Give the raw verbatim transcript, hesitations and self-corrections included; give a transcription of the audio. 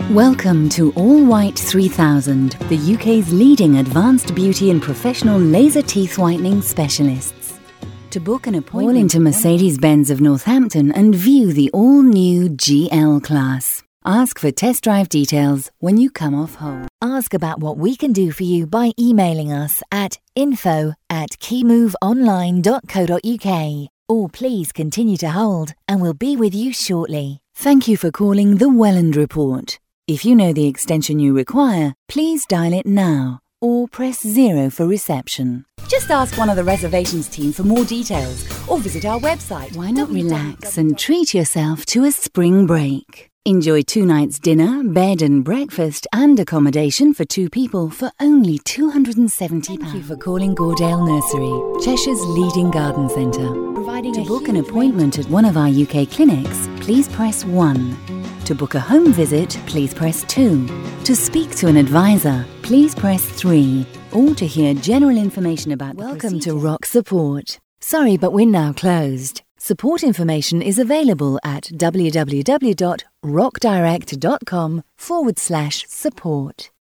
Welcome to All White three thousand, the U K's leading advanced beauty and professional laser teeth whitening specialists. To book an appointment, call into Mercedes-Benz of Northampton and view the all-new G L class. Ask for test drive details when you come off hold. Ask about what we can do for you by emailing us at info at keymoveonline dot co dot uk. Or please continue to hold and we'll be with you shortly. Thank you for calling the Welland Report. If you know the extension you require, please dial it now or press zero for reception. Just ask one of the reservations team for more details or visit our website. Why not relax and treat yourself to a spring break? Enjoy two nights dinner, bed and breakfast and accommodation for two people for only two hundred seventy pounds. Thank you for calling Gordale Nursery, Cheshire's leading garden centre. Providing to book an appointment at one of our U K clinics, please press one. To book a home visit, please press two. To speak to an advisor, please press three. Or to hear general information about the Welcome to Rock Support. Sorry, but we're now closed. Support information is available at www.rockdirect.com forward slash support.